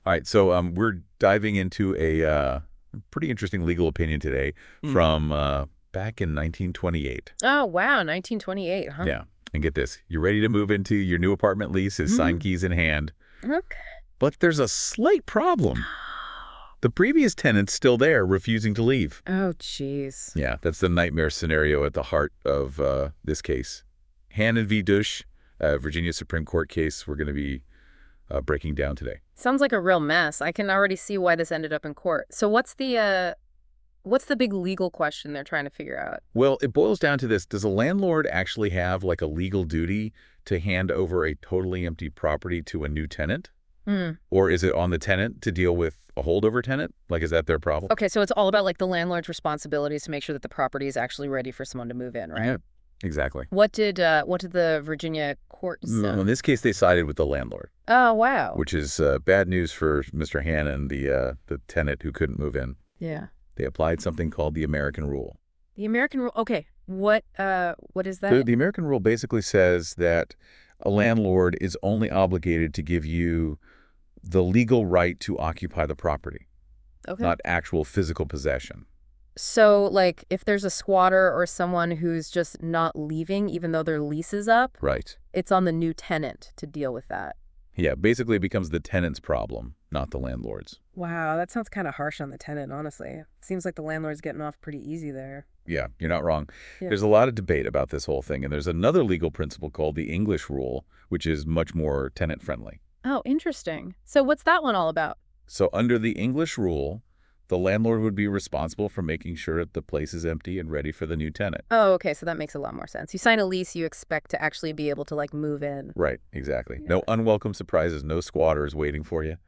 All right, so we're diving into a pretty interesting legal opinion today from back in 1928. Oh, wow, 1928, huh? Yeah, and get this. You're ready to move into your new apartment lease, his sign keys in hand. Okay. But there's a slight problem. The previous tenant's still there, refusing to leave. Oh, jeez. Yeah, that's the nightmare scenario at the heart of this case. Hannon v. Dush, Virginia Supreme Court case we're going to be breaking down today. Sounds like a real mess. I can already see why this ended up in court. So what's the big legal question they're trying to figure out? Well, it boils down to this. Does a landlord actually have like a legal duty to hand over a totally empty property to a new tenant? Or is it on the tenant to deal with a holdover tenant? Like, is that their problem? Okay, so it's all about like the landlord's responsibilities to make sure that the property is actually ready for someone to move in, right? Yeah, exactly. What did the Virginia court say? In this case, they sided with the landlord, Oh, wow. which is bad news for Mr. Hannon, the tenant who couldn't move in. Yeah. They applied something called the American Rule. The American rule. Okay. What is that? The American Rule basically says that a landlord is only obligated to give you the legal right to occupy the property, Okay. not actual physical possession. So, like, if there's a squatter or someone who's just not leaving, even though their lease is up, Right. it's on the new tenant to deal with that. Yeah, basically it becomes the tenant's problem, not the landlord's. Wow, that sounds kind of harsh on the tenant, honestly. Seems like the landlord's getting off pretty easy there. Yeah, you're not wrong. Yeah. There's a lot of debate about this whole thing, and there's another legal principle called the English Rule, which is much more tenant-friendly. Oh, interesting. So what's that one all about? So under the English Rule, the landlord would be responsible for making sure that the place is empty and ready for the new tenant. Oh, okay, so that makes a lot more sense. You sign a lease, you expect to actually be able to, like, move in. Right, exactly. Yeah. No unwelcome surprises, no squatters waiting for you.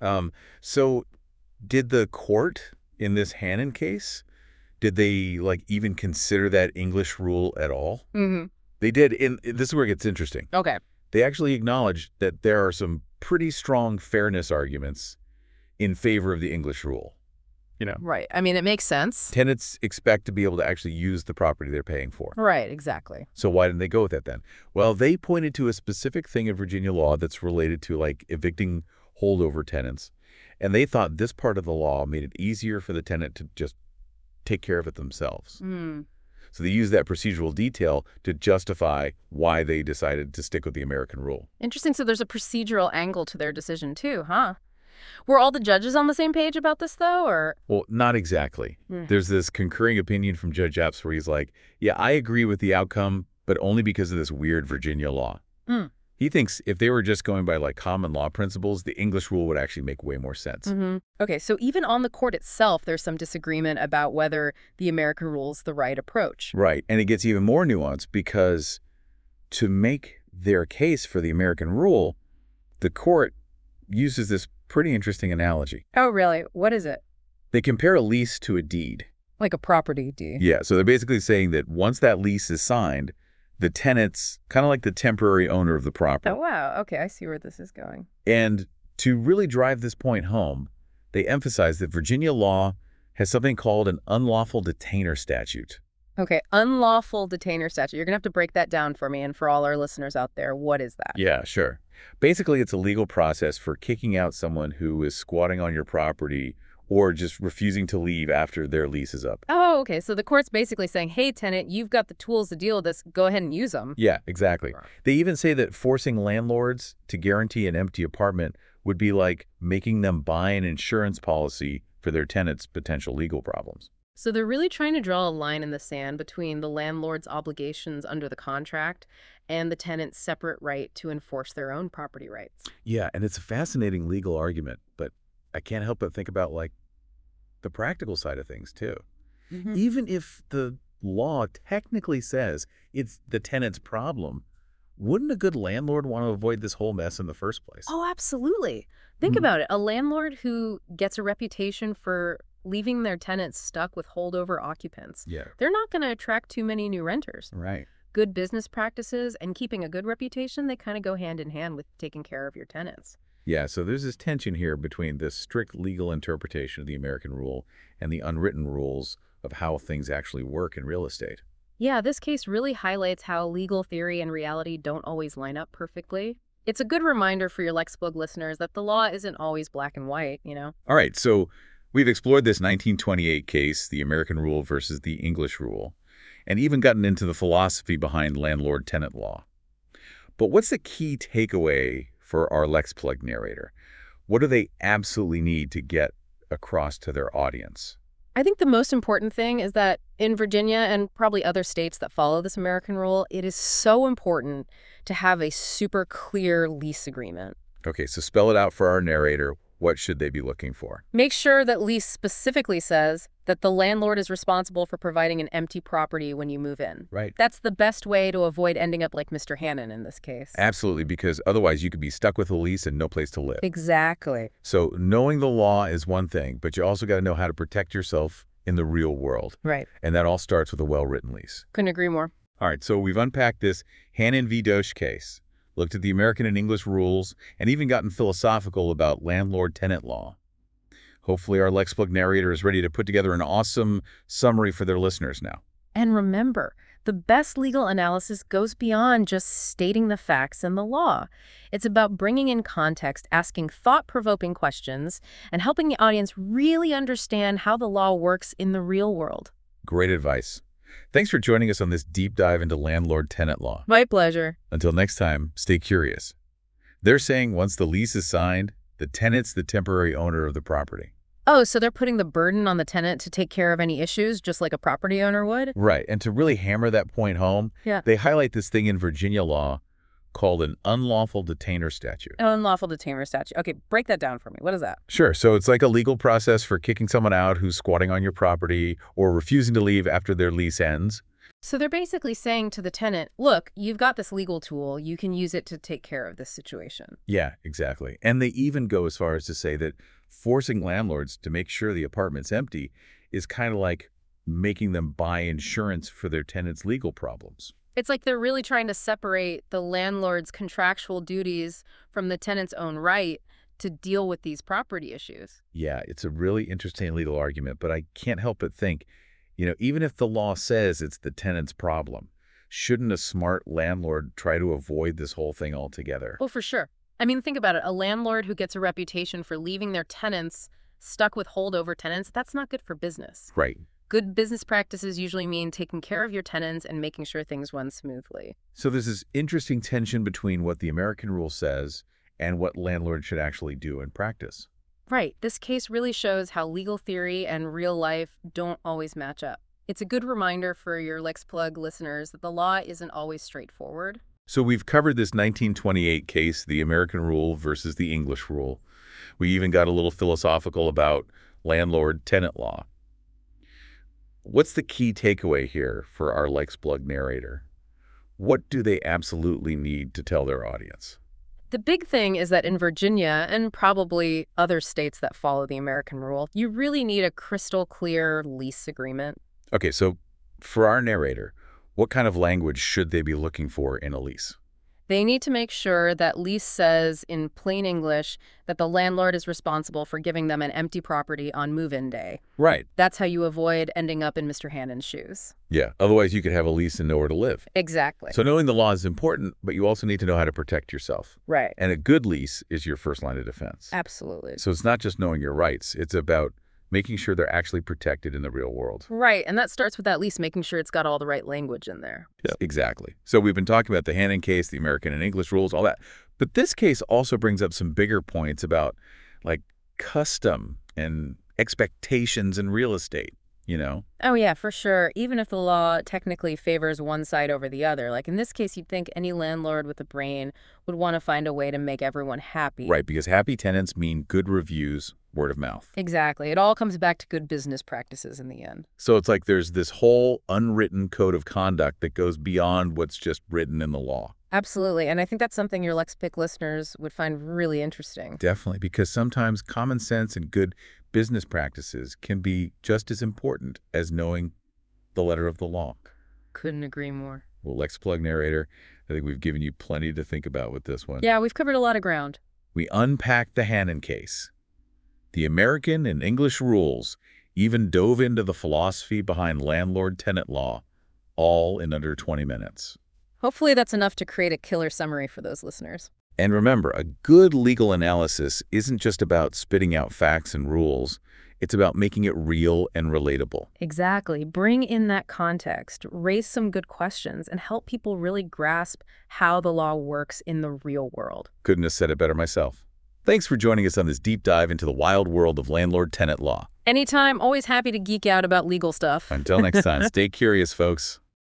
So did the court in this Hannon case, did they like even consider that English rule at all? Mm-hmm. They did. And this is where it gets interesting. Okay. They actually acknowledged that there are some pretty strong fairness arguments in favor of the English rule. Right. I mean, it makes sense. Tenants expect to be able to actually use the property they're paying for. Right, exactly. So why didn't they go with that then? Well, they pointed to a specific thing in Virginia law that's related to like evicting holdover tenants. And they thought this part of the law made it easier for the tenant to just take care of it themselves. So they used that procedural detail to justify why they decided to stick with the American rule. Interesting. So there's a procedural angle to their decision, too, huh? Were all the judges on the same page about this, though, or? Well, not exactly. There's this concurring opinion from Judge Epps where he's like, yeah, I agree with the outcome, but only because of this weird Virginia law. He thinks if they were just going by like common law principles, the English rule would actually make way more sense. Okay, so even on the court itself, there's some disagreement about whether the American rule is the right approach. Right. And it gets even more nuanced because to make their case for the American rule, the court uses this pretty interesting analogy. Oh, really? What is it? They compare a lease to a deed. Like a property deed. Yeah, so they're basically saying that once that lease is signed, the tenant's kind of like the temporary owner of the property. Oh, wow. Okay, I see where this is going. And to really drive this point home, they emphasize that Virginia law has something called an unlawful detainer statute. Okay, unlawful detainer statute. You're going to have to break that down for me and for all our listeners out there. What is that? Yeah, sure. Basically, it's a legal process for kicking out someone who is squatting on your property or just refusing to leave after their lease is up. Oh, okay. So the court's basically saying, hey, tenant, you've got the tools to deal with this. Go ahead and use them. Yeah, exactly. They even say that forcing landlords to guarantee an empty apartment would be like making them buy an insurance policy for their tenants' potential legal problems. So they're really trying to draw a line in the sand between the landlord's obligations under the contract and the tenant's separate right to enforce their own property rights. Yeah, and it's a fascinating legal argument, but I can't help but think about like the practical side of things too. Even if the law technically says it's the tenant's problem, wouldn't a good landlord want to avoid this whole mess in the first place? Oh, absolutely. Think about it. A landlord who gets a reputation for leaving their tenants stuck with holdover occupants, Yeah, they're not going to attract too many new renters. right. Good business practices and keeping a good reputation, they kind of go hand in hand with taking care of your tenants. Yeah, so there's this tension here between the strict legal interpretation of the American rule and the unwritten rules of how things actually work in real estate. Yeah, this case really highlights how legal theory and reality don't always line up perfectly. It's a good reminder for your Lexplug listeners that the law isn't always black and white. All right, so we've explored this 1928 case, the American rule versus the English rule, and even gotten into the philosophy behind landlord-tenant law. But what's the key takeaway for our Lexplug narrator? What do they absolutely need to get across to their audience? I think the most important thing is that in Virginia and probably other states that follow this American rule, it is so important to have a super clear lease agreement. Okay, so spell it out for our narrator. What should they be looking for? Make sure that lease specifically says that the landlord is responsible for providing an empty property when you move in. Right. That's the best way to avoid ending up like Mr. Hannon in this case. Absolutely, because otherwise you could be stuck with a lease and no place to live. Exactly. So knowing the law is one thing, but you also got to know how to protect yourself in the real world. Right. And that all starts with a well-written lease. Couldn't agree more. All right, so we've unpacked this Hannon v. Dosch case, looked at the American and English rules, and even gotten philosophical about landlord-tenant law. Hopefully our Lexplug narrator is ready to put together an awesome summary for their listeners now. And remember, the best legal analysis goes beyond just stating the facts and the law. It's about bringing in context, asking thought-provoking questions, and helping the audience really understand how the law works in the real world. Great advice. Thanks for joining us on this deep dive into landlord-tenant law. My pleasure. Until next time, stay curious. They're saying once the lease is signed, the tenant's the temporary owner of the property. Oh, so they're putting the burden on the tenant to take care of any issues, just like a property owner would? Right, and to really hammer that point home, they highlight this thing in Virginia law called an unlawful detainer statute. Unlawful detainer statute. Okay, break that down for me. What is that? Sure, so it's like a legal process for kicking someone out who's squatting on your property or refusing to leave after their lease ends. So they're basically saying to the tenant, look, you've got this legal tool. You can use it to take care of this situation. Yeah, exactly. And they even go as far as to say that forcing landlords to make sure the apartment's empty is kind of like making them buy insurance for their tenants' legal problems. It's like they're really trying to separate the landlord's contractual duties from the tenant's own right to deal with these property issues. Yeah, it's a really interesting legal argument, but I can't help but think, even if the law says it's the tenant's problem, shouldn't a smart landlord try to avoid this whole thing altogether? Oh, for sure. I mean, think about it. A landlord who gets a reputation for leaving their tenants stuck with holdover tenants, that's not good for business. Right. Good business practices usually mean taking care of your tenants and making sure things run smoothly. So there's this interesting tension between what the American rule says and what landlords should actually do in practice. Right. This case really shows how legal theory and real life don't always match up. It's a good reminder for your Lexplug listeners that the law isn't always straightforward. So we've covered this 1928 case, the American rule versus the English rule. We even got a little philosophical about landlord-tenant law. What's the key takeaway here for our Lexplug narrator? What do they absolutely need to tell their audience? The big thing is that in Virginia, and probably other states that follow the American rule, you really need a crystal clear lease agreement. Okay, so for our narrator, what kind of language should they be looking for in a lease? They need to make sure that lease says in plain English that the landlord is responsible for giving them an empty property on move-in day. Right. That's how you avoid ending up in Mr. Hannon's shoes. Yeah, otherwise you could have a lease and nowhere to live. Exactly. So knowing the law is important, but you also need to know how to protect yourself. Right. And a good lease is your first line of defense. Absolutely. So it's not just knowing your rights, it's about making sure they're actually protected in the real world. Right, and that starts with that lease making sure it's got all the right language in there. Yeah, exactly. So we've been talking about the Hannon case, the American and English rules, all that. But this case also brings up some bigger points about like custom and expectations in real estate, Oh, yeah, for sure. Even if the law technically favors one side over the other. Like in this case, you'd think any landlord with a brain would want to find a way to make everyone happy. Right, because happy tenants mean good reviews, word of mouth. Exactly. It all comes back to good business practices in the end. So it's like there's this whole unwritten code of conduct that goes beyond what's just written in the law. Absolutely. And I think that's something your LexPick listeners would find really interesting. Definitely, because sometimes common sense and good business practices can be just as important as knowing the letter of the law. Couldn't agree more. Well, Lexplug narrator, I think we've given you plenty to think about with this one. Yeah, we've covered a lot of ground. We unpacked the Hannon case. The American and English rules even dove into the philosophy behind landlord-tenant law, all in under 20 minutes. Hopefully that's enough to create a killer summary for those listeners. And remember, a good legal analysis isn't just about spitting out facts and rules. It's about making it real and relatable. Exactly. Bring in that context, raise some good questions, and help people really grasp how the law works in the real world. Couldn't have said it better myself. Thanks for joining us on this deep dive into the wild world of landlord-tenant law. Anytime, always happy to geek out about legal stuff. Until next time, stay curious, folks.